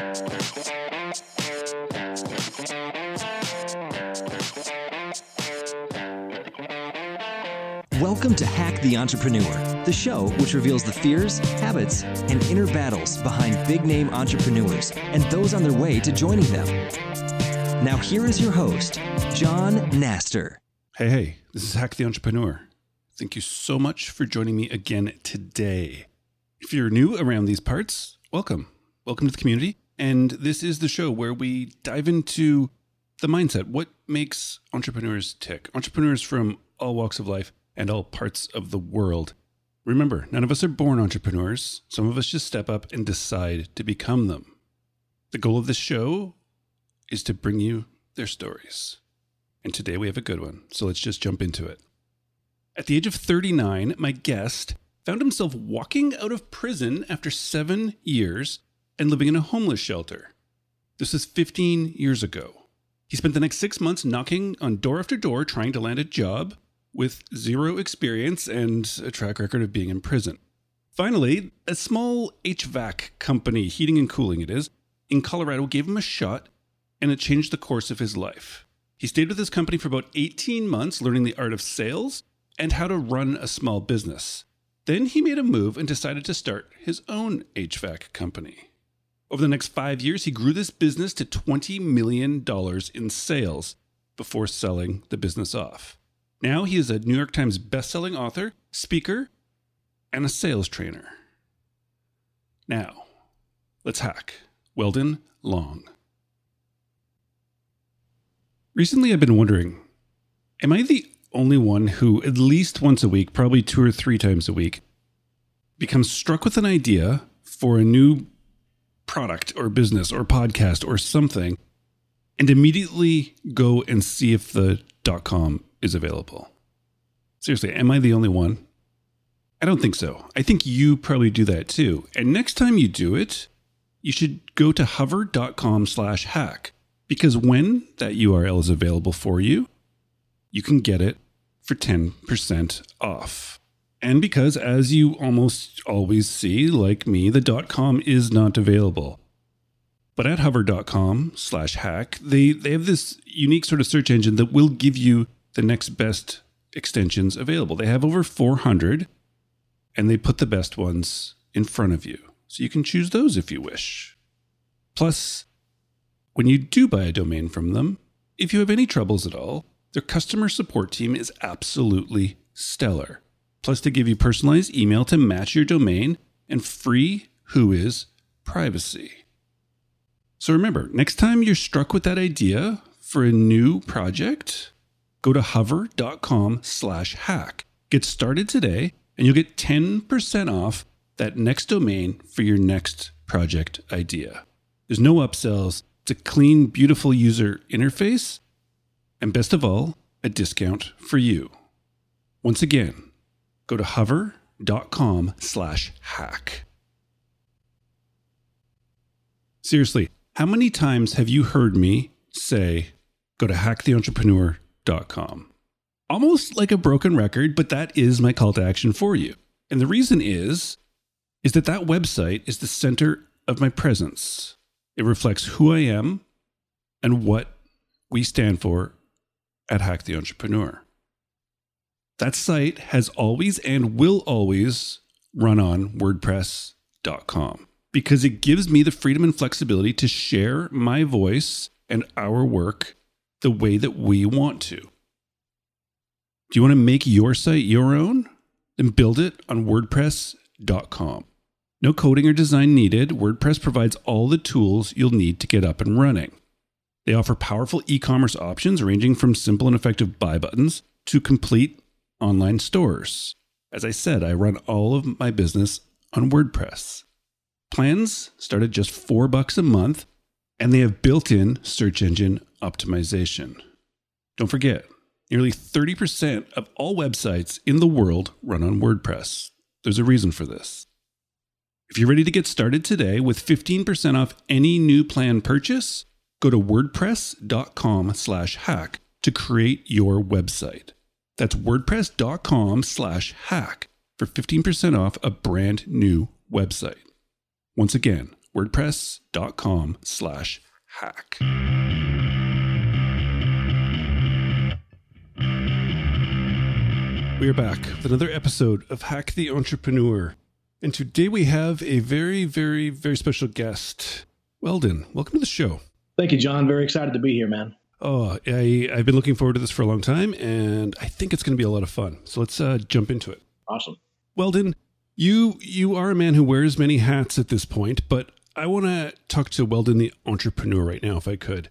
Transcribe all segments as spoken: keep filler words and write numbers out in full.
Welcome to Hack the Entrepreneur, the show which reveals the fears, habits, and inner battles behind big-name entrepreneurs and those on their way to joining them. Now here is your host, John Naster. Hey, hey, this is Hack the Entrepreneur. Thank you so much for joining me again today. If you're new around these parts, welcome. Welcome to the community. And this is the show where we dive into the mindset. What makes entrepreneurs tick? Entrepreneurs from all walks of life and all parts of the world. Remember, none of us are born entrepreneurs. Some of us just step up and decide to become them. The goal of this show is to bring you their stories. And today we have a good one, so let's just jump into it. At the age of thirty-nine, my guest found himself walking out of prison after seven years and living in a homeless shelter. This was fifteen years ago. He spent the next six months knocking on door after door trying to land a job with zero experience and a track record of being in prison. Finally, a small H V A C company, heating and cooling it is, in Colorado gave him a shot, and it changed the course of his life. He stayed with his company for about eighteen months, learning the art of sales and how to run a small business. Then he made a move and decided to start his own H V A C company. Over the next five years, he grew this business to twenty million dollars in sales before selling the business off. Now he is a New York Times bestselling author, speaker, and a sales trainer. Now, let's hack Weldon Long. Recently, I've been wondering, am I the only one who, at least once a week, probably two or three times a week, becomes struck with an idea for a new product or business or podcast or something, and immediately go and see if the .com is available? Seriously, am I the only one? I don't think so. I think you probably do that too. And next time you do it, you should go to hover.com slash hack, because when that U R L is available for you, you can get it for ten percent off. And because, as you almost always see, like me, the .com is not available. But at hover.com slash hack, they, they have this unique sort of search engine that will give you the next best extensions available. They have over four hundred, and they put the best ones in front of you. So you can choose those if you wish. Plus, when you do buy a domain from them, if you have any troubles at all, their customer support team is absolutely stellar. Plus, they give you personalized email to match your domain and free Whois privacy. So remember, next time you're struck with that idea for a new project, go to hover.com slash hack. Get started today, and you'll get ten percent off that next domain for your next project idea. There's no upsells. It's a clean, beautiful user interface. And best of all, a discount for you. Once again, go to hover.com slash hack. Seriously, how many times have you heard me say, go to hack the entrepreneur dot com? Almost like a broken record, but that is my call to action for you. And the reason is, is that that website is the center of my presence. It reflects who I am and what we stand for at Hack the Entrepreneur. That site has always and will always run on WordPress dot com because it gives me the freedom and flexibility to share my voice and our work the way that we want to. Do you want to make your site your own? Then build it on WordPress dot com. No coding or design needed. WordPress provides all the tools you'll need to get up and running. They offer powerful e-commerce options ranging from simple and effective buy buttons to complete online stores. As I said, I run all of my business on WordPress. Plans start at just four bucks a month, and they have built-in search engine optimization. Don't forget, nearly thirty percent of all websites in the world run on WordPress. There's a reason for this. If you're ready to get started today with fifteen percent off any new plan purchase, go to WordPress.com slash hack to create your website. That's WordPress.com slash hack for fifteen percent off a brand new website. Once again, wordpress.com slash hack. We are back with another episode of Hack the Entrepreneur. And today we have a very, very, very special guest. Weldon, welcome to the show. Thank you, John. Very excited to be here, man. Oh, I, I've been looking forward to this for a long time, and I think it's going to be a lot of fun. So let's uh, jump into it. Awesome. Weldon, you you are a man who wears many hats at this point, but I want to talk to Weldon the entrepreneur right now, if I could.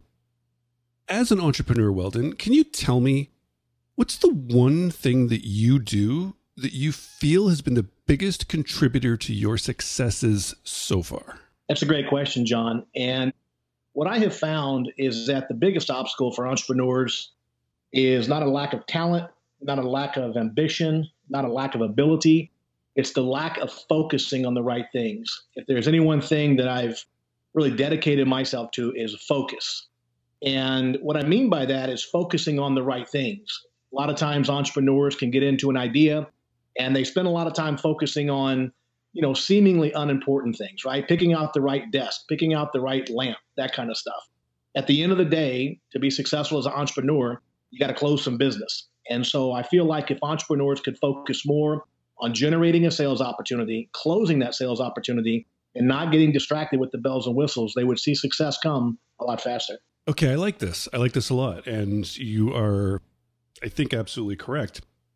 As an entrepreneur, Weldon, can you tell me what's the one thing that you do that you feel has been the biggest contributor to your successes so far? That's a great question, John. And what I have found is that the biggest obstacle for entrepreneurs is not a lack of talent, not a lack of ambition, not a lack of ability. It's the lack of focusing on the right things. If there's any one thing that I've really dedicated myself to is focus. And what I mean by that is focusing on the right things. A lot of times entrepreneurs can get into an idea and they spend a lot of time focusing on, you know, seemingly unimportant things, right? Picking out the right desk, picking out the right lamp, that kind of stuff. At the end of the day, to be successful as an entrepreneur, you got to close some business. And so I feel like if entrepreneurs could focus more on generating a sales opportunity, closing that sales opportunity, and not getting distracted with the bells and whistles, they would see success come a lot faster. Okay, I like this. I like this a lot. And you are, I think, absolutely correct.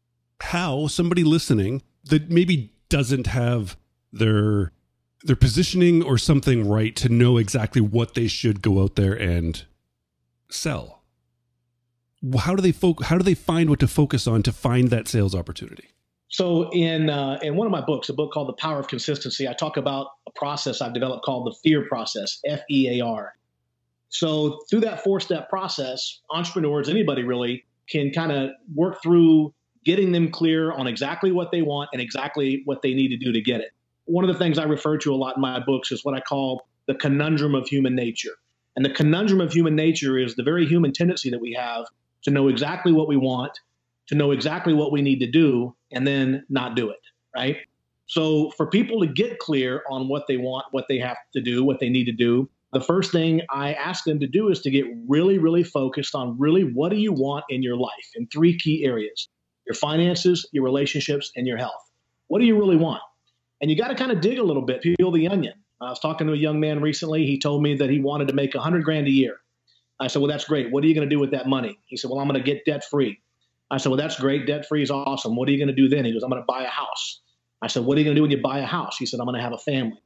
How somebody listening that maybe doesn't have their their positioning or something right to know exactly what they should go out there and sell. How do they fo- how do they find what to focus on to find that sales opportunity? So in uh, in one of my books, a book called The Power of Consistency, I talk about a process I've developed called the FEAR process, F E A R. So through that four-step process, entrepreneurs, anybody really, can kind of work through getting them clear on exactly what they want and exactly what they need to do to get it. One of the things I refer to a lot in my books is what I call the conundrum of human nature. And the conundrum of human nature is the very human tendency that we have to know exactly what we want, to know exactly what we need to do, and then not do it, right? So for people to get clear on what they want, what they have to do, what they need to do, the first thing I ask them to do is to get really, really focused on really what do you want in your life in three key areas: your finances, your relationships, and your health. What do you really want? And you got to kind of dig a little bit, peel the onion. I was talking to a young man recently. He told me that he wanted to make a hundred grand a year. I said, well, that's great. What are you going to do with that money? He said, well, I'm going to get debt free. I said, well, that's great. Debt free is awesome. What are you going to do then? He goes, I'm going to buy a house. I said, what are you going to do when you buy a house? He said, I'm going to have a family.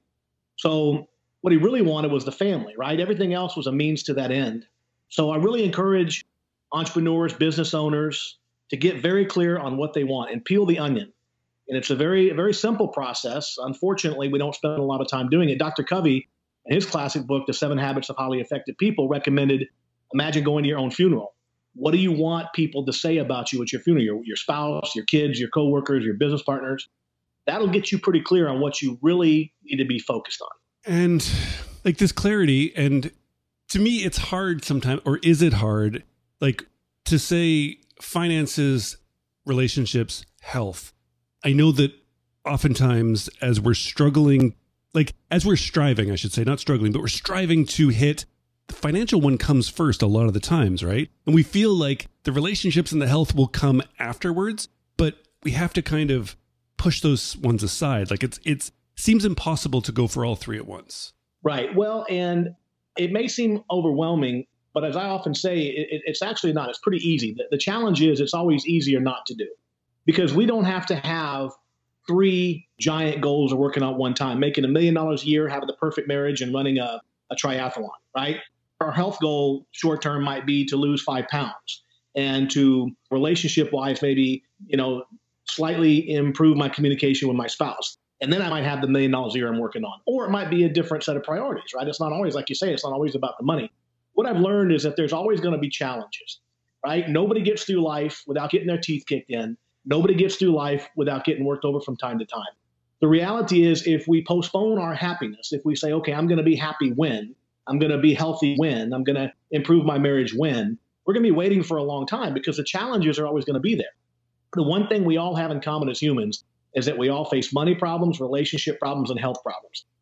So what he really wanted was the family, right? Everything else was a means to that end. So I really encourage entrepreneurs, business owners to get very clear on what they want and peel the onion. And it's a very, very simple process. Unfortunately, we don't spend a lot of time doing it. Doctor Covey, in his classic book, The Seven Habits of Highly Effective People, recommended, imagine going to your own funeral. What do you want people to say about you at your funeral? Your, your spouse, your kids, your coworkers, your business partners. That'll get you pretty clear on what you really need to be focused on. And like this clarity, and to me, it's hard sometimes, or is it hard, like to say finances, relationships, health. I know that oftentimes as we're struggling, like as we're striving, I should say, not struggling, but we're striving to hit the financial one comes first a lot of the times, right? And we feel like the relationships and the health will come afterwards, but we have to kind of push those ones aside. Like it's, it's seems impossible to go for all three at once. Right. Well, and it may seem overwhelming, but as I often say, it, it's actually not. It's pretty easy. The, the challenge is it's always easier not to do, because we don't have to have three giant goals we're working on at one time, making a million dollars a year, having the perfect marriage, and running a, a triathlon, right? Our health goal short term might be to lose five pounds, and to relationship wise, maybe, you know, slightly improve my communication with my spouse. And then I might have the million dollars a year I'm working on. Or it might be a different set of priorities, right? It's not always, like you say, it's not always about the money. What I've learned is that there's always going to be challenges, right? Nobody gets through life without getting their teeth kicked in. Nobody gets through life without getting worked over from time to time. The reality is, if we postpone our happiness, if we say, okay, I'm going to be happy when, I'm going to be healthy when, I'm going to improve my marriage when, we're going to be waiting for a long time, because the challenges are always going to be there. The one thing we all have in common as humans is that we all face money problems, relationship problems, and health problems.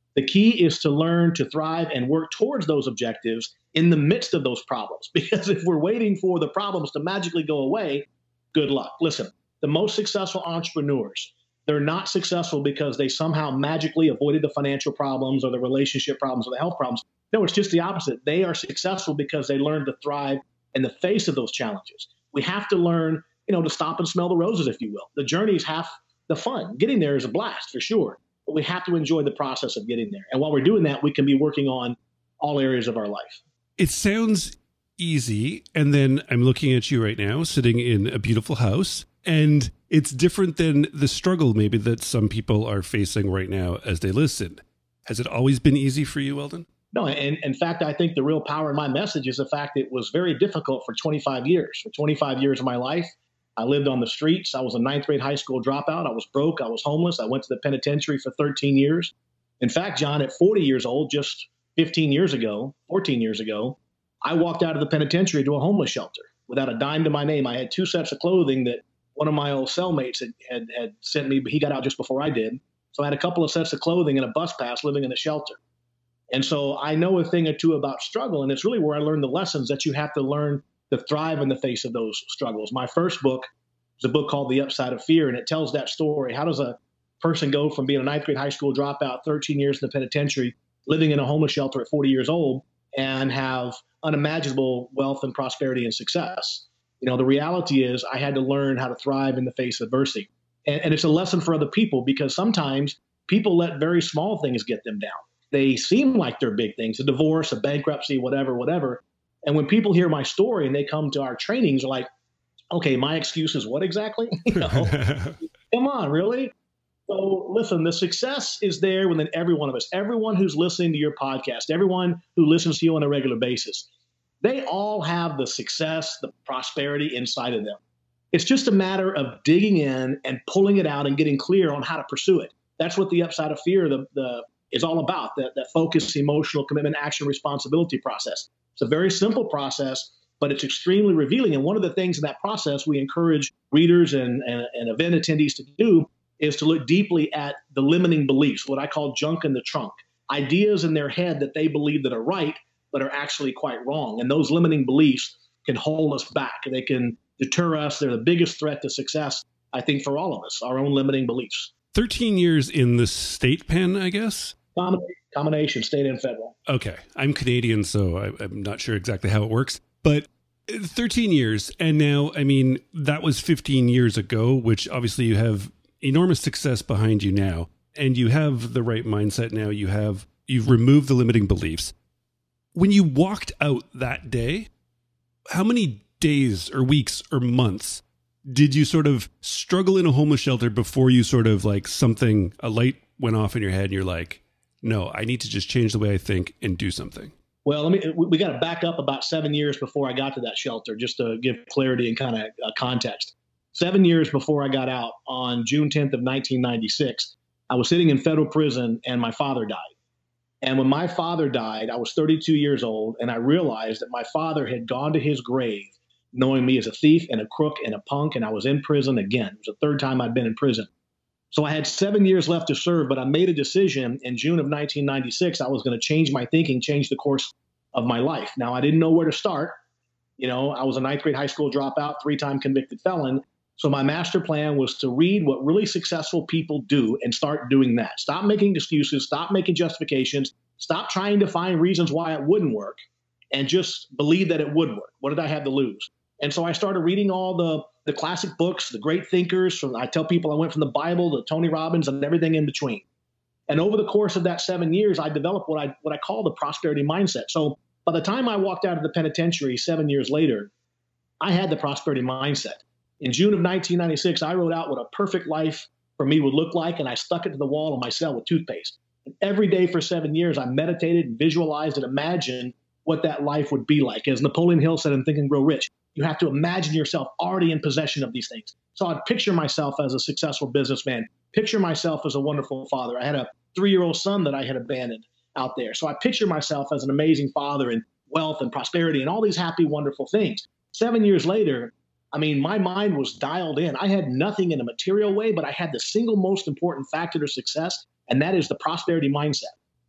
The key is to learn to thrive and work towards those objectives in the midst of those problems. Because if we're waiting for the problems to magically go away, good luck. Listen, the most successful entrepreneurs, they're not successful because they somehow magically avoided the financial problems or the relationship problems or the health problems. No, it's just the opposite. They are successful because they learned to thrive in the face of those challenges. We have to learn, you know, to stop and smell the roses, if you will. The journey is half the fun. Getting there is a blast for sure, but we have to enjoy the process of getting there. And while we're doing that, we can be working on all areas of our life. It sounds easy. And then I'm looking at you right now, sitting in a beautiful house, and it's different than the struggle maybe that some people are facing right now as they listen. Has it always been easy for you, Eldon? No, and in fact, I think the real power in my message is the fact it was very difficult for twenty-five years. For twenty-five years of my life, I lived on the streets. I was a ninth grade high school dropout. I was broke. I was homeless. I went to the penitentiary for thirteen years. In fact, John, at forty years old, just fifteen years ago, fourteen years ago, I walked out of the penitentiary to a homeless shelter without a dime to my name. I had two sets of clothing that one of my old cellmates had, had, had sent me, but he got out just before I did. So I had a couple of sets of clothing and a bus pass living in the shelter. And so I know a thing or two about struggle, and it's really where I learned the lessons that you have to learn to thrive in the face of those struggles. My first book is a book called The Upside of Fear, and it tells that story. How does a person go from being a ninth grade high school dropout, thirteen years in the penitentiary, living in a homeless shelter at forty years old, and have unimaginable wealth and prosperity and success? You know, the reality is I had to learn how to thrive in the face of adversity. And, and it's a lesson for other people, because sometimes people let very small things get them down. They seem like they're big things, a divorce, a bankruptcy, whatever, whatever. And when people hear my story and they come to our trainings, they're like, okay, my excuse is what exactly? You know, come on, really? So listen, the success is there within every one of us. Everyone who's listening to your podcast, everyone who listens to you on a regular basis, they all have the success, the prosperity inside of them. It's just a matter of digging in and pulling it out and getting clear on how to pursue it. That's what the Upside of Fear the, the, is all about, that, that focus, emotional commitment, action, responsibility process. It's a very simple process, but it's extremely revealing. And one of the things in that process we encourage readers and, and, and event attendees to do is to look deeply at the limiting beliefs, what I call junk in the trunk, ideas in their head that they believe that are right, but are actually quite wrong. And those limiting beliefs can hold us back. They can deter us. They're the biggest threat to success, I think, for all of us, our own limiting beliefs. thirteen years in the state pen, I guess? Combination, combination state and federal. Okay. I'm Canadian, so I, I'm not sure exactly how it works. But thirteen years, and now, I mean, that was fifteen years ago, which obviously you have enormous success behind you now, and you have the right mindset now. You have, you've removed the limiting beliefs. When you walked out that day, how many days or weeks or months did you sort of struggle in a homeless shelter before you sort of like something, a light went off in your head and you're like, no, I need to just change the way I think and do something? Well, let me, we got to back up about seven years before I got to that shelter, just to give clarity and kind of uh, context. Seven years before I got out, on June tenth of nineteen ninety-six, I was sitting in federal prison and my father died. And when my father died, I was thirty-two years old, and I realized that my father had gone to his grave knowing me as a thief and a crook and a punk, and I was in prison again. It was the third time I'd been in prison. So I had seven years left to serve, but I made a decision in June of nineteen ninety-six. I was going to change my thinking, change the course of my life. Now, I didn't know where to start. You know, I was a ninth grade high school dropout, three-time convicted felon. So my master plan was to read what really successful people do and start doing that. Stop making excuses, stop making justifications, stop trying to find reasons why it wouldn't work, and just believe that it would work. What did I have to lose? And so I started reading all the, the classic books, the great thinkers. From, I tell people I went from the Bible to Tony Robbins and everything in between. And over the course of that seven years, I developed what I what I call the prosperity mindset. So by the time I walked out of the penitentiary seven years later, I had the prosperity mindset. In June of nineteen ninety-six, I wrote out what a perfect life for me would look like, and I stuck it to the wall of my cell with toothpaste. And every day for seven years, I meditated and visualized and imagined what that life would be like. As Napoleon Hill said in Think and Grow Rich, you have to imagine yourself already in possession of these things. So I'd picture myself as a successful businessman, picture myself as a wonderful father. I had a three-year-old son that I had abandoned out there. So I picture myself as an amazing father and wealth and prosperity and all these happy, wonderful things. Seven years later, I mean, my mind was dialed in. I had nothing in a material way, but I had the single most important factor to success, and that is the prosperity mindset.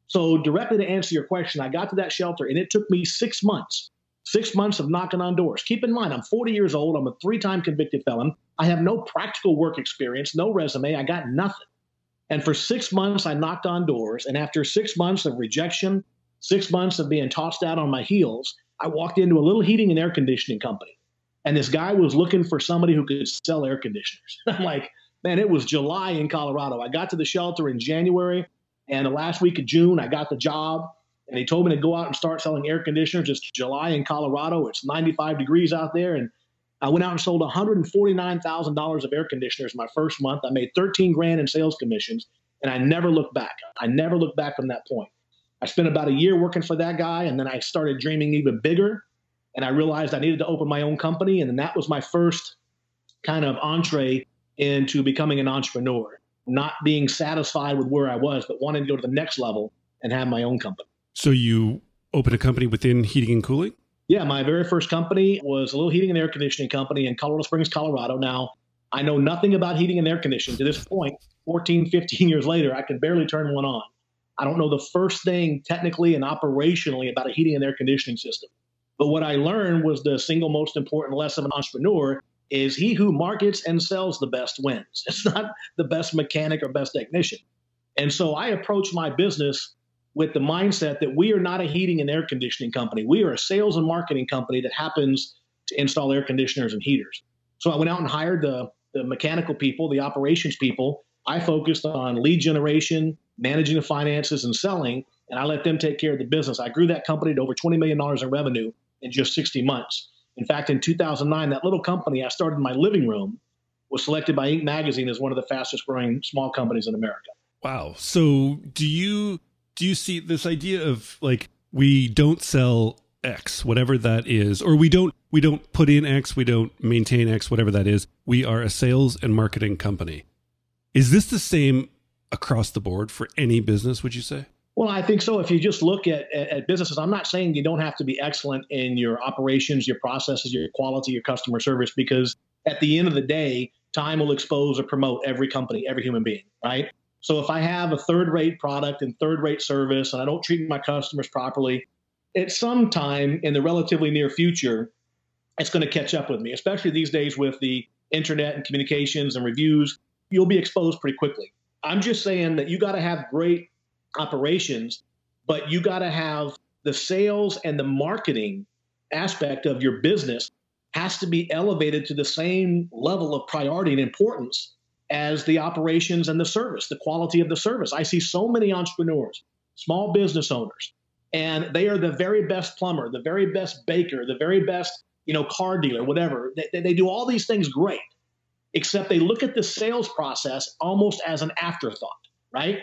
So directly to answer your question, I got to that shelter and it took me six months, six months of knocking on doors. Keep in mind, I'm forty years old. I'm a three-time convicted felon. I have no practical work experience, no resume. I got nothing. And for six months, I knocked on doors. And after six months of rejection, six months of being tossed out on my heels, I walked into a little heating and air conditioning company. And this guy was looking for somebody who could sell air conditioners. I'm like, man, it was July in Colorado. I got to the shelter in January, and the last week of June, I got the job. And he told me to go out and start selling air conditioners. It's July in Colorado. It's ninety-five degrees out there. And I went out and sold one hundred forty-nine thousand dollars of air conditioners my first month. I made thirteen grand in sales commissions, and I never looked back. I never looked back from that point. I spent about a year working for that guy, and then I started dreaming even bigger. And I realized I needed to open my own company. And then that was my first kind of entree into becoming an entrepreneur, not being satisfied with where I was, but wanting to go to the next level and have my own company. So you opened a company within heating and cooling? Yeah, my very first company was a little heating and air conditioning company in Colorado Springs, Colorado. Now, I know nothing about heating and air conditioning. To this point, fourteen, fifteen years later, I can barely turn one on. I don't know the first thing technically and operationally about a heating and air conditioning system. But what I learned was the single most important lesson of an entrepreneur is he who markets and sells the best wins. It's not the best mechanic or best technician. And so I approached my business with the mindset that we are not a heating and air conditioning company. We are a sales and marketing company that happens to install air conditioners and heaters. So I went out and hired the, the mechanical people, the operations people. I focused on lead generation, managing the finances, and selling, and I let them take care of the business. I grew that company to over twenty million dollars in revenue in just sixty months. In fact, in two thousand nine, that little company I started in my living room was selected by Inc magazine as one of the fastest growing small companies in America. Wow. So do you do you see this idea of like, we don't sell X, whatever that is, or we don't we don't put in X, we don't maintain X, whatever that is. We are a sales and marketing company. Is this the same across the board for any business, would you say? Well, I think so. If you just look at, at, at businesses, I'm not saying you don't have to be excellent in your operations, your processes, your quality, your customer service, because at the end of the day, time will expose or promote every company, every human being, right? So if I have a third-rate product and third-rate service and I don't treat my customers properly, at some time in the relatively near future, it's going to catch up with me, especially these days with the internet and communications and reviews. You'll be exposed pretty quickly. I'm just saying that you got to have great operations, but you got to have the sales and the marketing aspect of your business has to be elevated to the same level of priority and importance as the operations and the service, the quality of the service. I see so many entrepreneurs, small business owners, and they are the very best plumber, the very best baker, the very best, you know, car dealer, whatever. They, they do all these things great, except they look at the sales process almost as an afterthought, right?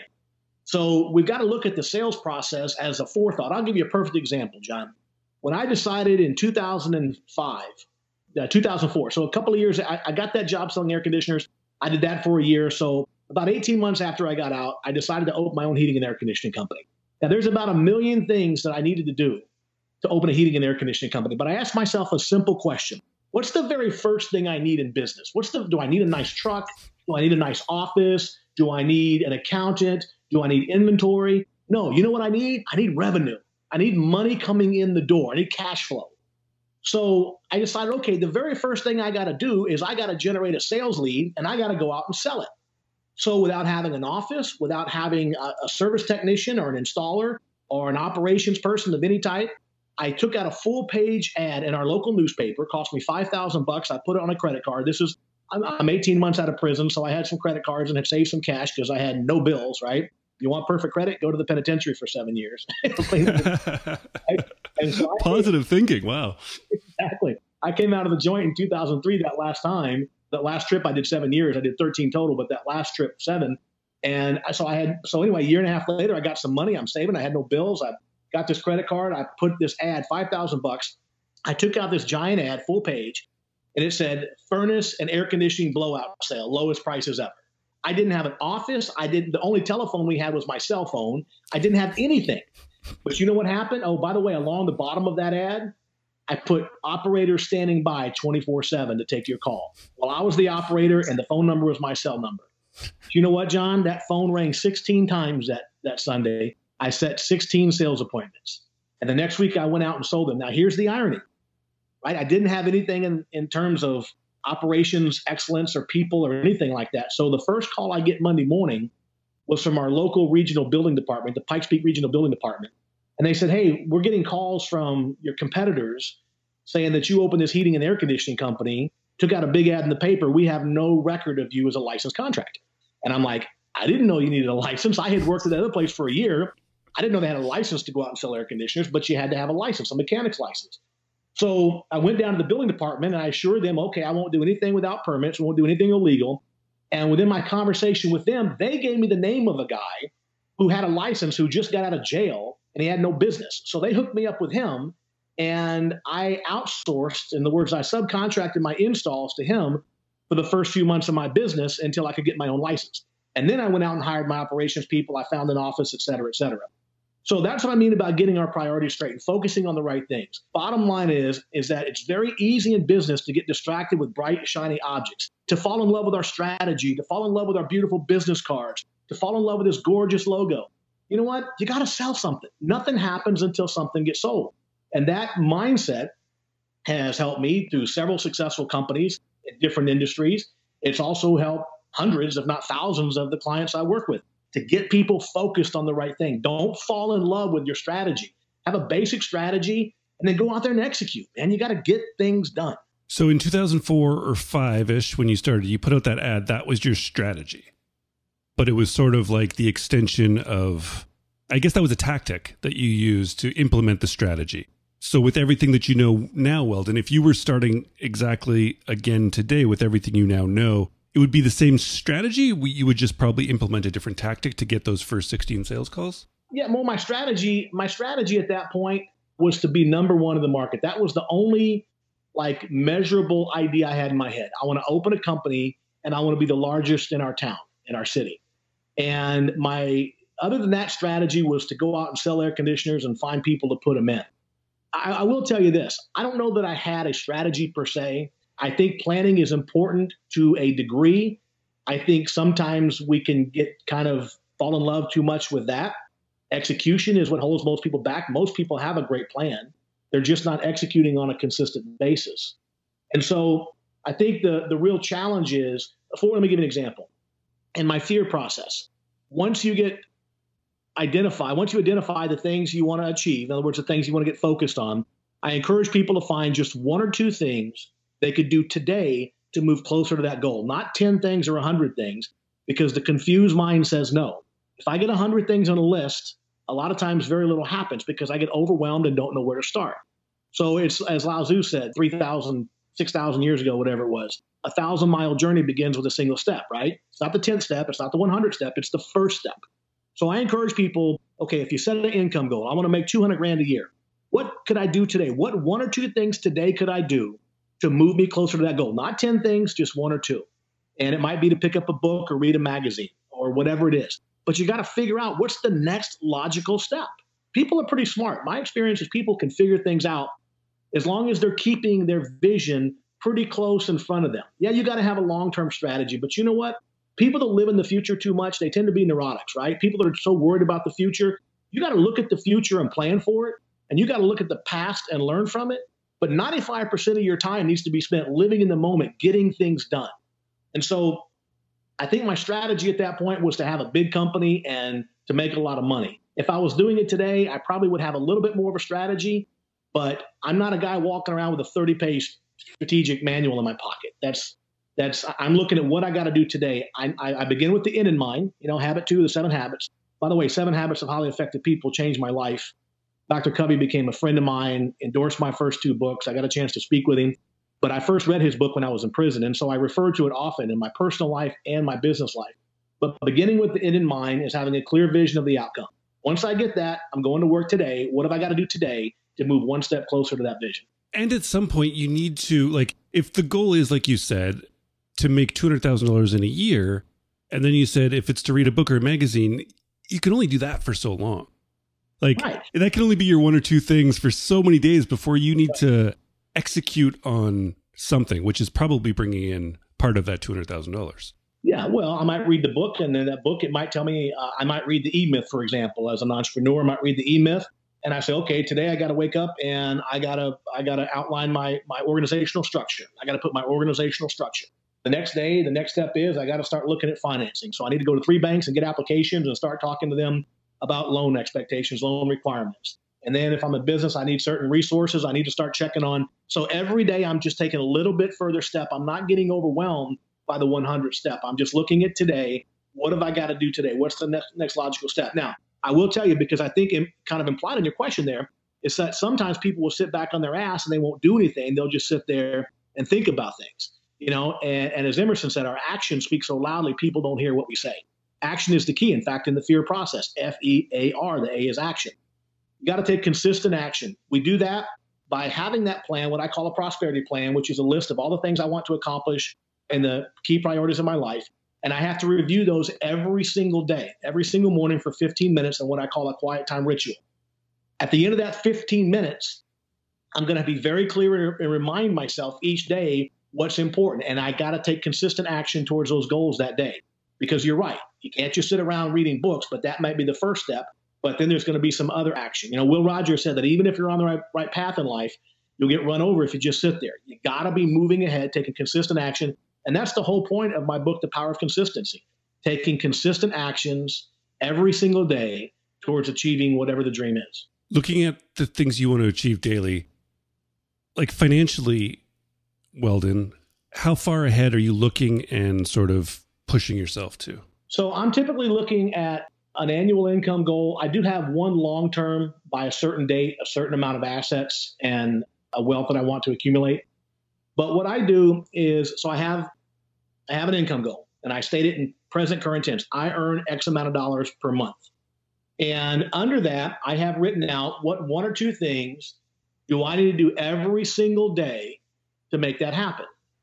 So we've got to look at the sales process as a forethought. I'll give you a perfect example, John. When I decided in two thousand five, uh, two thousand four, so a couple of years, I, I got that job selling air conditioners. I did that for a year. So about eighteen months after I got out, I decided to open my own heating and air conditioning company. Now, there's about a million things that I needed to do to open a heating and air conditioning company. But I asked myself a simple question. What's the very first thing I need in business? What's the, do I need a nice truck? Do I need a nice office? Do I need an accountant? Do I need inventory? No, you know what I need? I need revenue. I need money coming in the door. I need cash flow. So I decided, okay, the very first thing I got to do is I got to generate a sales lead and I got to go out and sell it. So without having an office, without having a, a service technician or an installer or an operations person of any type, I took out a full page ad in our local newspaper. It cost me five thousand bucks. I put it on a credit card. This is, I'm, I'm eighteen months out of prison, so I had some credit cards and had saved some cash because I had no bills, right? You want perfect credit? Go to the penitentiary for seven years. Right? And so I, Positive thinking. Wow. Exactly. I came out of the joint in two thousand three that last time. That last trip I did seven years. I did thirteen total, but that last trip, seven. And so I had, so anyway, a year and a half later, I got some money. I'm saving. I had no bills. I got this credit card. I put this ad, five thousand bucks. I took out this giant ad, full page, and it said furnace and air conditioning blowout sale, lowest prices ever. I didn't have an office. I didn't, the only telephone we had was my cell phone. I didn't have anything. But you know what happened? Oh, by the way, along the bottom of that ad, I put operator standing by twenty-four seven to take your call. Well, I was the operator and the phone number was my cell number. You know what, John? That phone rang sixteen times that, that Sunday. I set sixteen sales appointments. And the next week I went out and sold them. Now, here's the irony, right? I didn't have anything in, in terms of operations excellence or people or anything like that. So the first call I get Monday morning was from our local regional building department, the Pikes Peak Regional Building Department. And they said, hey, we're getting calls from your competitors saying that you opened this heating and air conditioning company, took out a big ad in the paper. We have no record of you as a licensed contractor. And I'm like, I didn't know you needed a license. I had worked at the other place for a year. I didn't know they had a license to go out and sell air conditioners, but you had to have a license, a mechanic's license. So I went down to the building department and I assured them, okay, I won't do anything without permits. I won't do anything illegal. And within my conversation with them, they gave me the name of a guy who had a license, who just got out of jail, and he had no business. So they hooked me up with him, and I outsourced, in the words, I subcontracted my installs to him for the first few months of my business until I could get my own license. And then I went out and hired my operations people. I found an office, et cetera, et cetera. So that's what I mean about getting our priorities straight and focusing on the right things. Bottom line is, is that it's very easy in business to get distracted with bright, shiny objects, to fall in love with our strategy, to fall in love with our beautiful business cards, to fall in love with this gorgeous logo. You know what? You got to sell something. Nothing happens until something gets sold. And that mindset has helped me through several successful companies in different industries. It's also helped hundreds, if not thousands, of the clients I work with to get people focused on the right thing. Don't fall in love with your strategy. Have a basic strategy and then go out there and execute. Man, you got to get things done. So in two thousand four or five-ish, when you started, you put out that ad, that was your strategy. But it was sort of like the extension of, I guess that was a tactic that you used to implement the strategy. So with everything that you know now, Weldon, if you were starting exactly again today with everything you now know, it would be the same strategy. You would just probably implement a different tactic to get those first sixteen sales calls. Yeah, well, my strategy, my strategy at that point was to be number one in the market. That was the only like measurable idea I had in my head. I want to open a company and I want to be the largest in our town, in our city. And my, other than that strategy was to go out and sell air conditioners and find people to put them in. I, I will tell you this. I don't know that I had a strategy per se. I think planning is important to a degree. I think sometimes we can get kind of fall in love too much with that. Execution is what holds most people back. Most people have a great plan. They're just not executing on a consistent basis. And so I think the, the real challenge is, for, let me give you an example. In my fear process, once you get identify, once you identify the things you want to achieve, in other words, the things you want to get focused on, I encourage people to find just one or two things they could do today to move closer to that goal, not ten things or one hundred things, because the confused mind says no. If I get one hundred things on a list, a lot of times very little happens because I get overwhelmed and don't know where to start. So it's, as Lao Tzu said, three thousand, six thousand years ago, whatever it was, a thousand mile journey begins with a single step, right? It's not the tenth step. It's not the one hundredth step. It's the first step. So I encourage people, okay, if you set an income goal, I want to make two hundred grand a year. What could I do today? What one or two things today could I do to move me closer to that goal? Not ten things, just one or two. And it might be to pick up a book or read a magazine or whatever it is. But you got to figure out what's the next logical step. People are pretty smart. My experience is people can figure things out as long as they're keeping their vision pretty close in front of them. Yeah, you got to have a long-term strategy, but you know what? People that live in the future too much, they tend to be neurotics, right? People that are so worried about the future, you got to look at the future and plan for it. And you got to look at the past and learn from it. But ninety-five percent of your time needs to be spent living in the moment, getting things done. And so I think my strategy at that point was to have a big company and to make a lot of money. If I was doing it today, I probably would have a little bit more of a strategy, but I'm not a guy walking around with a thirty page strategic manual in my pocket. That's, that's, I'm looking at what I got to do today. I, I, I begin with the end in mind, you know, habit two, the seven habits. By the way, Seven Habits of Highly Effective People changed my life. Doctor Covey became a friend of mine, endorsed my first two books. I got a chance to speak with him, but I first read his book when I was in prison. And so I refer to it often in my personal life and my business life. But beginning with the end in mind is having a clear vision of the outcome. Once I get that, I'm going to work today. What have I got to do today to move one step closer to that vision? And at some point you need to, like, if the goal is, like you said, to make two hundred thousand dollars in a year, and then you said if it's to read a book or a magazine, you can only do that for so long. Like, right. That can only be your one or two things for so many days before you need to execute on something, which is probably bringing in part of that two hundred thousand dollars. Yeah, well, I might read the book, and then that book, it might tell me, uh, I might read the E-Myth, for example, as an entrepreneur. I might read the E-Myth, and I say, okay, today I got to wake up and I got to I got to outline my my organizational structure. I got to put my organizational structure. The next day, the next step is I got to start looking at financing. So I need to go to three banks and get applications and start talking to them about loan expectations, loan requirements. And then if I'm a business, I need certain resources. I need to start checking on. So every day I'm just taking a little bit further step. I'm not getting overwhelmed by the one hundredth step. I'm just looking at today. What have I got to do today? What's the next, next logical step? Now, I will tell you, because I think it kind of implied in your question there, is that sometimes people will sit back on their ass and they won't do anything. They'll just sit there and think about things. You know, and, and as Emerson said, our actions speak so loudly, people don't hear what we say. Action is the key. In fact, in the fear process, F E A R, the A is action. You got to take consistent action. We do that by having that plan, what I call a prosperity plan, which is a list of all the things I want to accomplish and the key priorities of my life. And I have to review those every single day, every single morning for fifteen minutes in what I call a quiet time ritual. At the end of that fifteen minutes, I'm going to be very clear and remind myself each day what's important. And I got to take consistent action towards those goals that day. Because you're right. You can't just sit around reading books, but that might be the first step. But then there's going to be some other action. You know, Will Rogers said that even if you're on the right, right path in life, you'll get run over if you just sit there. You got to be moving ahead, taking consistent action. And that's the whole point of my book, The Power of Consistency, taking consistent actions every single day towards achieving whatever the dream is. Looking at the things you want to achieve daily, like financially, Weldon, how far ahead are you looking and sort of pushing yourself to? So I'm typically looking at an annual income goal. I do have one long-term by a certain date, a certain amount of assets and a wealth that I want to accumulate. But what I do is, so I have, I have an income goal, and I state it in present current tense. I earn X amount of dollars per month. And under that, I have written out what one or two things do I need to do every single day to make that happen.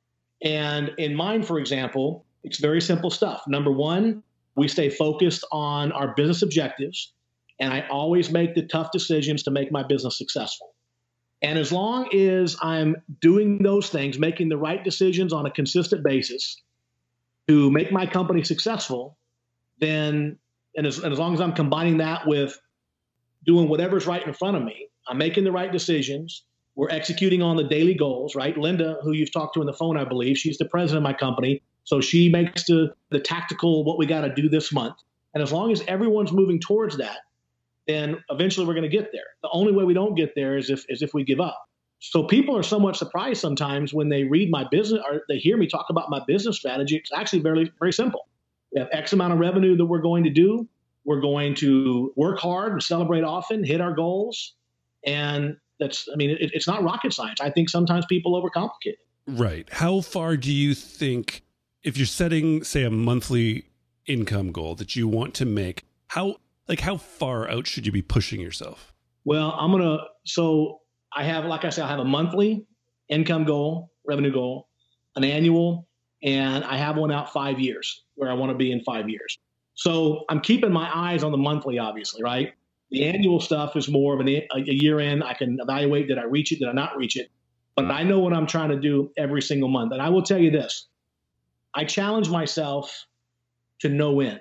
And in mine, for example, it's very simple stuff. Number one, we stay focused on our business objectives, and I always make the tough decisions to make my business successful. And as long as I'm doing those things, making the right decisions on a consistent basis to make my company successful, then, and as, and as long as I'm combining that with doing whatever's right in front of me, I'm making the right decisions, we're executing on the daily goals, right? Linda, who you've talked to on the phone, I believe, she's the president of my company. So she makes the, the tactical, what we got to do this month. And as long as everyone's moving towards that, then eventually we're going to get there. The only way we don't get there is if, is if we give up. So people are somewhat surprised sometimes when they read my business or they hear me talk about my business strategy. It's actually very, very simple. We have X amount of revenue that we're going to do. We're going to work hard and celebrate often, hit our goals. And that's, I mean, it, it's not rocket science. I think sometimes people overcomplicate it. Right. How far do you think, if you're setting, say, a monthly income goal that you want to make, how, like, how far out should you be pushing yourself? Well, I'm going to, so I have, like I said, I have a monthly income goal, revenue goal, an annual, and I have one out five years where I want to be in five years. So I'm keeping my eyes on the monthly, obviously, right? The annual stuff is more of an, a year in. I can evaluate, did I reach it? Did I not reach it? But I know what I'm trying to do every single month. And I will tell you this, I challenge myself to no end.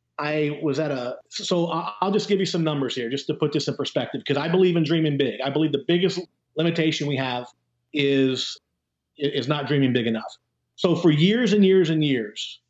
I was at a, so I'll just give you some numbers here just to put this in perspective, because I believe in dreaming big. I believe the biggest limitation we have is, is not dreaming big enough. So for years and years and years,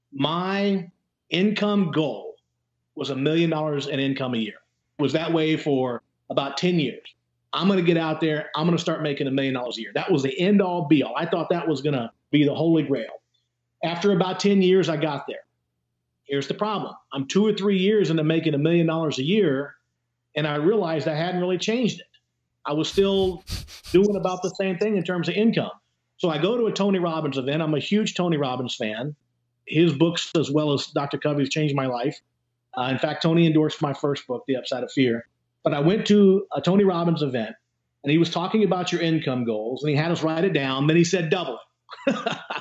my income goal was a million dollars in income a year. It was that way for about ten years. I'm going to get out there. I'm going to start making a million dollars a year. That was the end all be all. I thought that was going to be the holy grail. After about ten years, I got there. Here's the problem. I'm two or three years into making a million dollars a year, and I realized I hadn't really changed it. I was still doing about the same thing in terms of income. So I go to a Tony Robbins event. I'm a huge Tony Robbins fan. His books, as well as Doctor Covey's, changed my life. Uh, in fact, Tony endorsed my first book, The Upside of Fear. But I went to a Tony Robbins event, and he was talking about your income goals, and he had us write it down. Then he said, double it.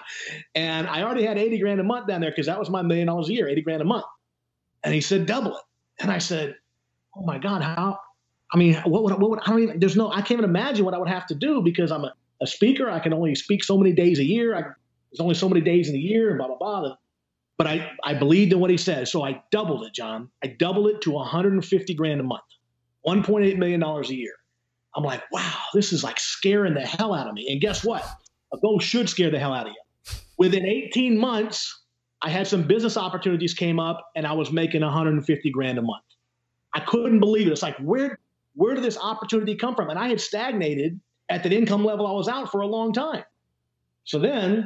And I already had eighty grand a month down there because that was my million dollars a year, eighty grand a month. And he said, double it. And I said, oh my God, how? I mean, what would, what would, I don't even, there's no, I can't even imagine what I would have to do because I'm a, a speaker. I can only speak so many days a year. I, there's only so many days in the year and blah, blah, blah. But I, I believed in what he said. So I doubled it, John. I doubled it to one hundred fifty grand a month, one point eight million dollars a year. I'm like, wow, this is like scaring the hell out of me. And guess what? A goal should scare the hell out of you. Within eighteen months, I had some business opportunities came up and I was making one hundred fifty grand a month. I couldn't believe it. It's like, where, where did this opportunity come from? And I had stagnated at that income level I was out for a long time. So then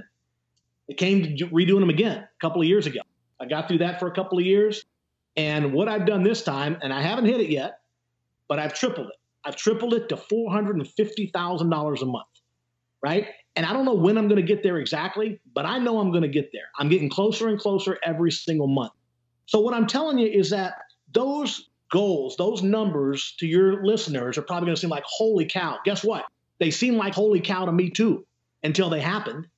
it came to redoing them again a couple of years ago. I got through that for a couple of years. And what I've done this time, and I haven't hit it yet, but I've tripled it. I've tripled it to four hundred fifty thousand dollars a month, right? And I don't know when I'm going to get there exactly, but I know I'm going to get there. I'm getting closer and closer every single month. So what I'm telling you is that those goals, those numbers to your listeners are probably going to seem like, holy cow. Guess what? They seem like holy cow to me too until they happened.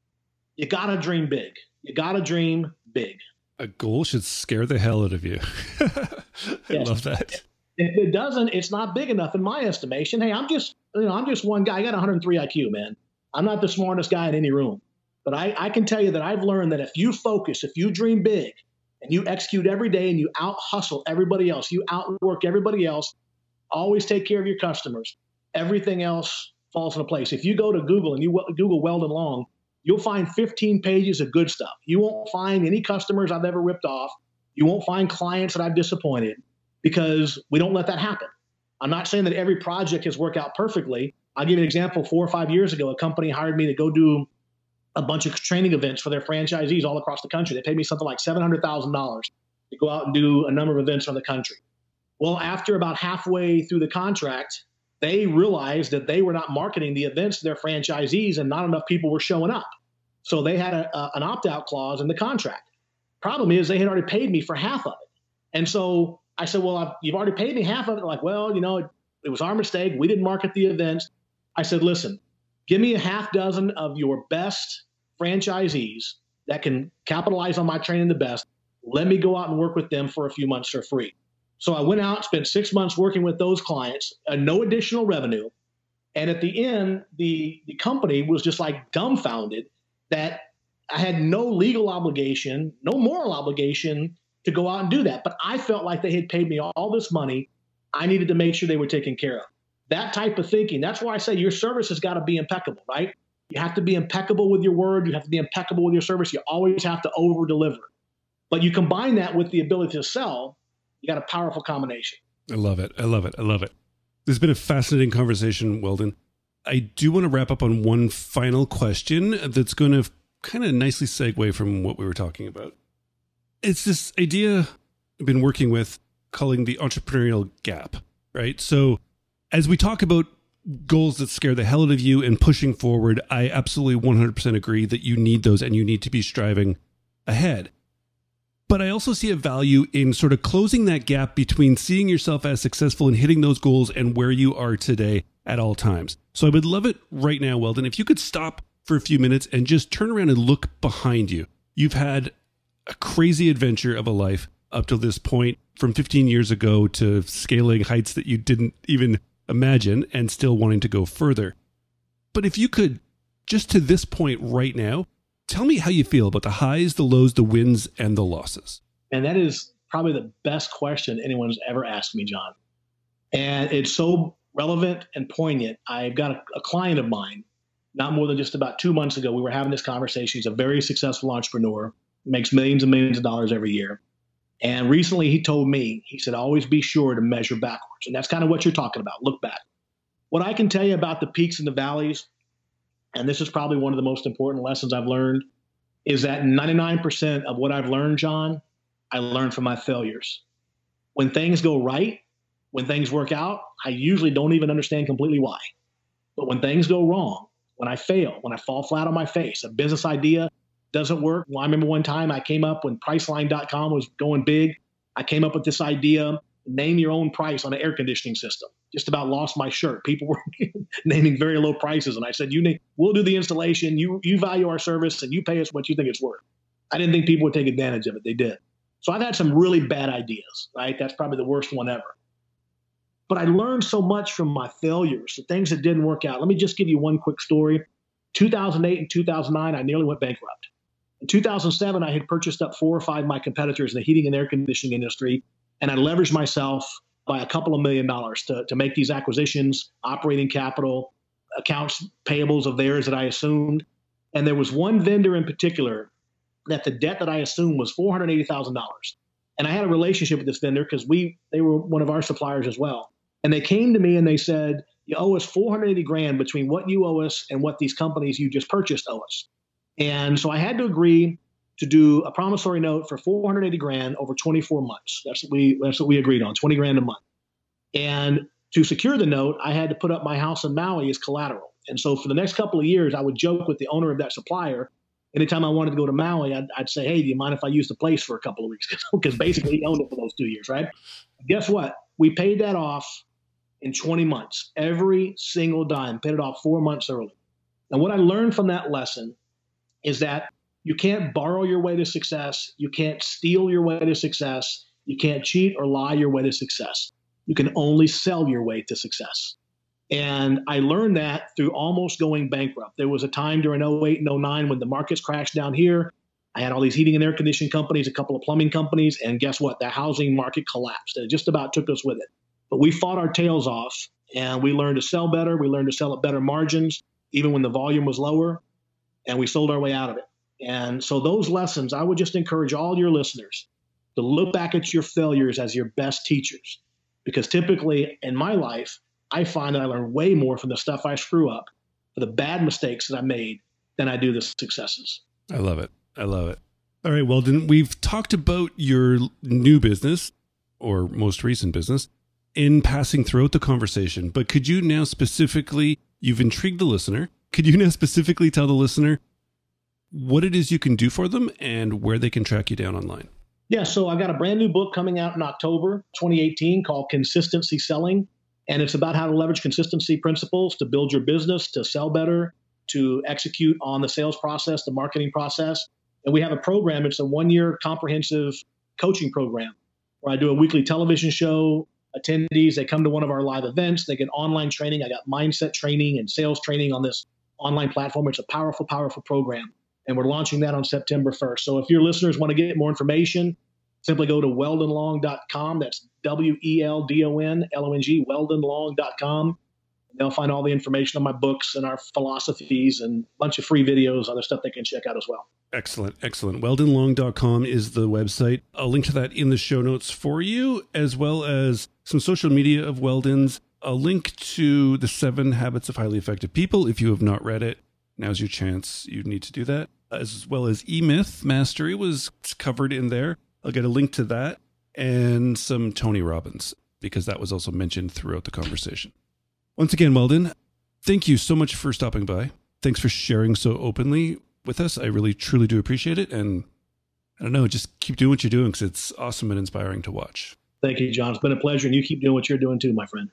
You got to dream big. You got to dream big. A goal should scare the hell out of you. I yes. love that. If it doesn't, it's not big enough in my estimation. Hey, I'm just, you know, I'm just one guy. I got one hundred three I Q, man. I'm not the smartest guy in any room. But I, I can tell you that I've learned that if you focus, if you dream big and you execute every day and you out hustle everybody else, you outwork everybody else, always take care of your customers, everything else falls into place. If you go to Google and you Google Weldon Long, you'll find fifteen pages of good stuff. You won't find any customers I've ever ripped off. You won't find clients that I've disappointed because we don't let that happen. I'm not saying that every project has worked out perfectly. I'll give you an example. Four or five years ago, a company hired me to go do a bunch of training events for their franchisees all across the country. They paid me something like seven hundred thousand dollars to go out and do a number of events around the country. Well, after about halfway through the contract, they realized that they were not marketing the events to their franchisees and not enough people were showing up. So they had a, a, an opt-out clause in the contract. Problem is they had already paid me for half of it. And so I said, well, I've, you've already paid me half of it. They're like, well, you know, it, it was our mistake. We didn't market the events. I said, listen, give me a half dozen of your best franchisees that can capitalize on my training the best. Let me go out and work with them for a few months for free. So I went out, spent six months working with those clients, uh, no additional revenue. And at the end, the, the company was just like dumbfounded that I had no legal obligation, no moral obligation to go out and do that. But I felt like they had paid me all this money. I needed to make sure they were taken care of. That type of thinking, that's why I say your service has got to be impeccable, right? You have to be impeccable with your word. You have to be impeccable with your service. You always have to over deliver. But you combine that with the ability to sell, you got a powerful combination. I love it. I love it. I love it. This has been a fascinating conversation, Weldon. I do want to wrap up on one final question that's going to kind of nicely segue from what we were talking about. It's this idea I've been working with calling the entrepreneurial gap, right? So as we talk about goals that scare the hell out of you and pushing forward, I absolutely one hundred percent agree that you need those and you need to be striving ahead. But I also see a value in sort of closing that gap between seeing yourself as successful and hitting those goals and where you are today at all times. So I would love it right now, Weldon, if you could stop for a few minutes and just turn around and look behind you. You've had a crazy adventure of a life up till this point, from fifteen years ago to scaling heights that you didn't even imagine and still wanting to go further. But if you could, just to this point right now, tell me how you feel about the highs, the lows, the wins, and the losses. And that is probably the best question anyone's ever asked me, John. And it's so relevant and poignant. I've got a, a client of mine, not more than just about two months ago, we were having this conversation. He's a very successful entrepreneur, makes millions and millions of dollars every year. And recently he told me, he said, always be sure to measure backwards. And that's kind of what you're talking about. Look back. What I can tell you about the peaks and the valleys, and this is probably one of the most important lessons I've learned, is that ninety-nine percent of what I've learned, John, I learned from my failures. When things go right, when things work out, I usually don't even understand completely why. But when things go wrong, when I fail, when I fall flat on my face, a business idea doesn't work. Well, I remember one time I came up when Priceline dot com was going big. I came up with this idea, name your own price on an air conditioning system. Just about lost my shirt. People were naming very low prices. And I said, you name, we'll do the installation. You, you value our service and you pay us what you think it's worth. I didn't think people would take advantage of it. They did. So I've had some really bad ideas, right? That's probably the worst one ever. But I learned so much from my failures, the things that didn't work out. Let me just give you one quick story. two thousand eight and two thousand nine, I nearly went bankrupt. In two thousand seven, I had purchased up four or five of my competitors in the heating and air conditioning industry, and I leveraged myself by a couple of million dollars to, to make these acquisitions, operating capital, accounts payables of theirs that I assumed. And there was one vendor in particular that the debt that I assumed was four hundred eighty thousand dollars. And I had a relationship with this vendor because we they were one of our suppliers as well. And they came to me and they said, you owe us four hundred eighty grand between what you owe us and what these companies you just purchased owe us. And so I had to agree to do a promissory note for four hundred eighty grand over twenty-four months. That's what we that's what we agreed on, twenty grand a month. And to secure the note, I had to put up my house in Maui as collateral. And so for the next couple of years, I would joke with the owner of that supplier. Anytime I wanted to go to Maui, I'd, I'd say, hey, do you mind if I use the place for a couple of weeks? Because basically he owned it for those two years, right? Guess what? We paid that off in twenty months. Every single dime, paid it off four months early. And what I learned from that lesson is that you can't borrow your way to success. You can't steal your way to success. You can't cheat or lie your way to success. You can only sell your way to success. And I learned that through almost going bankrupt. There was a time during oh eight and oh nine when the markets crashed down here. I had all these heating and air conditioning companies, a couple of plumbing companies, and guess what? The housing market collapsed. And it just about took us with it. But we fought our tails off, and we learned to sell better. We learned to sell at better margins, even when the volume was lower, and we sold our way out of it. And so those lessons, I would just encourage all your listeners to look back at your failures as your best teachers. Because typically in my life, I find that I learn way more from the stuff I screw up, for the bad mistakes that I made, than I do the successes. I love it. I love it. All right, Weldon, we've talked about your new business, or most recent business, in passing throughout the conversation. But could you now specifically, you've intrigued the listener, could you now specifically tell the listener what it is you can do for them and where they can track you down online? Yeah, so I've got a brand new book coming out in October twenty eighteen called Consistency Selling. And it's about how to leverage consistency principles to build your business, to sell better, to execute on the sales process, the marketing process. And we have a program. It's a one-year comprehensive coaching program where I do a weekly television show. Attendees, they come to one of our live events. They get online training. I got mindset training and sales training on this online platform. It's a powerful, powerful program. And we're launching that on September first. So if your listeners want to get more information, simply go to weldon long dot com. That's W E L D O N L O N G, weldon long dot com. They'll find all the information on my books and our philosophies and a bunch of free videos, other stuff they can check out as well. Excellent, excellent. weldon long dot com is the website. I'll link to that in the show notes for you, as well as some social media of Weldon's. A link to The Seven Habits of Highly Effective People. If you have not read it, now's your chance. You need to do that. As well as E-Myth Mastery was covered in there. I'll get a link to that and some Tony Robbins, because that was also mentioned throughout the conversation. Once again, Weldon, thank you so much for stopping by. Thanks for sharing so openly with us. I really, truly do appreciate it. And I don't know, just keep doing what you're doing, because it's awesome and inspiring to watch. Thank you, John. It's been a pleasure. And you keep doing what you're doing too, my friend.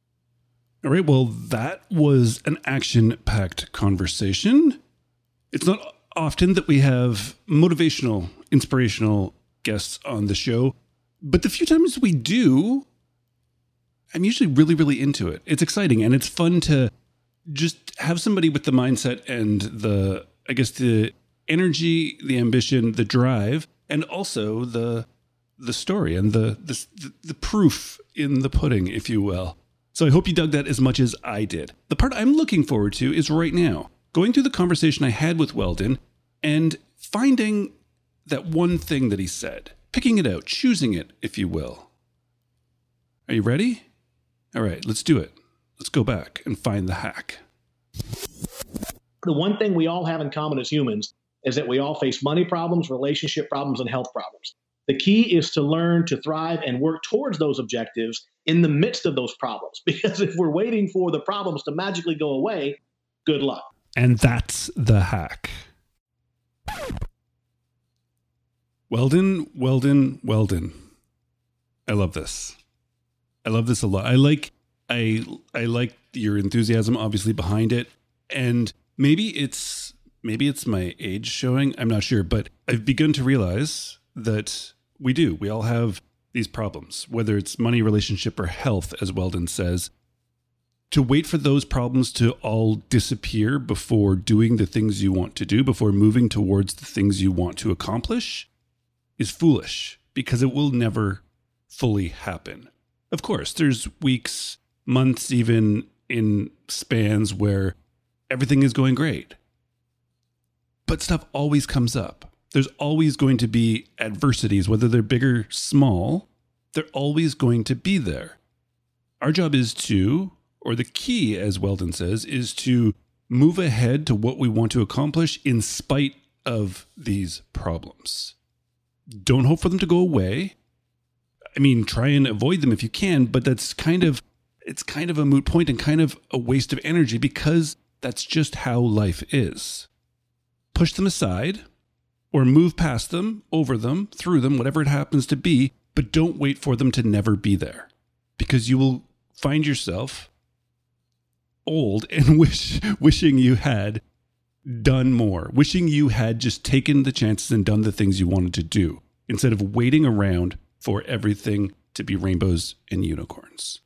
All right. Well, that was an action-packed conversation. It's not often that we have motivational, inspirational guests on the show, but the few times we do, I'm usually really, really into it. It's exciting, and it's fun to just have somebody with the mindset and the, I guess, the energy, the ambition, the drive, and also the the story and the the, the proof in the pudding, if you will. So I hope you dug that as much as I did. The part I'm looking forward to is right now, going through the conversation I had with Weldon and finding that one thing that he said, picking it out, choosing it, if you will. Are you ready? All right, let's do it. Let's go back and find the hack. The one thing we all have in common as humans is that we all face money problems, relationship problems, and health problems. The key is to learn to thrive and work towards those objectives in the midst of those problems. Because if we're waiting for the problems to magically go away, good luck. And that's the hack. Weldon, Weldon, Weldon. I love this. I love this a lot. I like, I, I like your enthusiasm, obviously, behind it. And maybe it's, maybe it's my age showing. I'm not sure, but I've begun to realize that we do. We all have these problems, whether it's money, relationship, or health, as Weldon says. To wait for those problems to all disappear before doing the things you want to do, before moving towards the things you want to accomplish, is foolish because it will never fully happen. Of course, there's weeks, months, even in spans where everything is going great. But stuff always comes up. There's always going to be adversities, whether they're big or small, they're always going to be there. Our job is to, or the key, as Weldon says, is to move ahead to what we want to accomplish in spite of these problems. Don't hope for them to go away. I mean, try and avoid them if you can, but that's kind of, it's kind of a moot point and kind of a waste of energy because that's just how life is. Push them aside or move past them, over them, through them, whatever it happens to be, but don't wait for them to never be there because you will find yourself old and wish wishing you had done more, wishing you had just taken the chances and done the things you wanted to do instead of waiting around for everything to be rainbows and unicorns.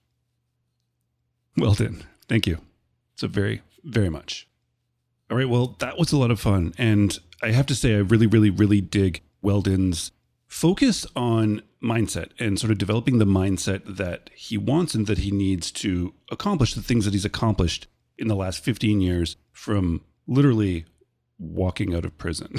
Weldon, thank you so very, very much. All right, well, that was a lot of fun. And I have to say, I really, really, really dig Weldon's focus on mindset and sort of developing the mindset that he wants and that he needs to accomplish the things that he's accomplished in the last fifteen years from literally walking out of prison.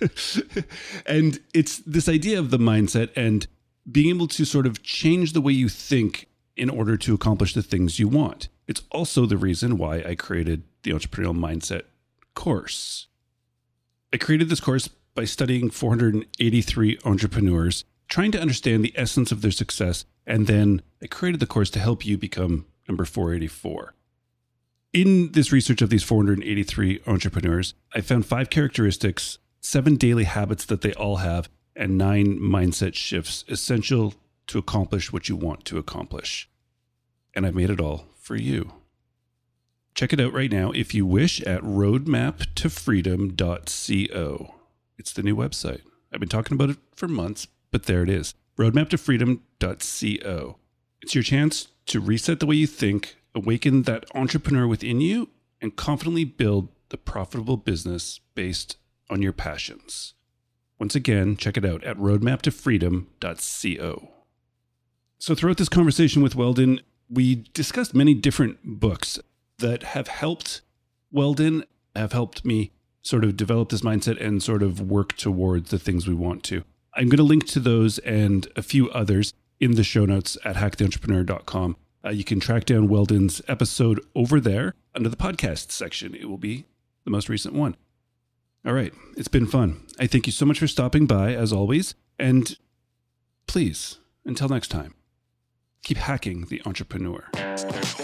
And it's this idea of the mindset and being able to sort of change the way you think in order to accomplish the things you want. It's also the reason why I created the Entrepreneurial Mindset course. I created this course by studying four hundred eighty-three entrepreneurs, trying to understand the essence of their success, and then I created the course to help you become number four eighty-four. In this research of these four hundred eighty-three entrepreneurs, I found five characteristics, seven daily habits that they all have, and nine mindset shifts essential to accomplish what you want to accomplish. And I've made it all for you. Check it out right now if you wish at roadmap to freedom dot co. It's the new website. I've been talking about it for months, but there it is. roadmap to freedom dot co. It's your chance to reset the way you think, awaken that entrepreneur within you, and confidently build the profitable business based on your passions. Once again, check it out at roadmap to freedom dot co. So throughout this conversation with Weldon, we discussed many different books that have helped Weldon, have helped me sort of develop this mindset and sort of work towards the things we want to. I'm going to link to those and a few others in the show notes at hack the entrepreneur dot com. Uh, you can track down Weldon's episode over there under the podcast section. It will be the most recent one. All right. It's been fun. I thank you so much for stopping by, as always. And please, until next time, keep hacking the entrepreneur.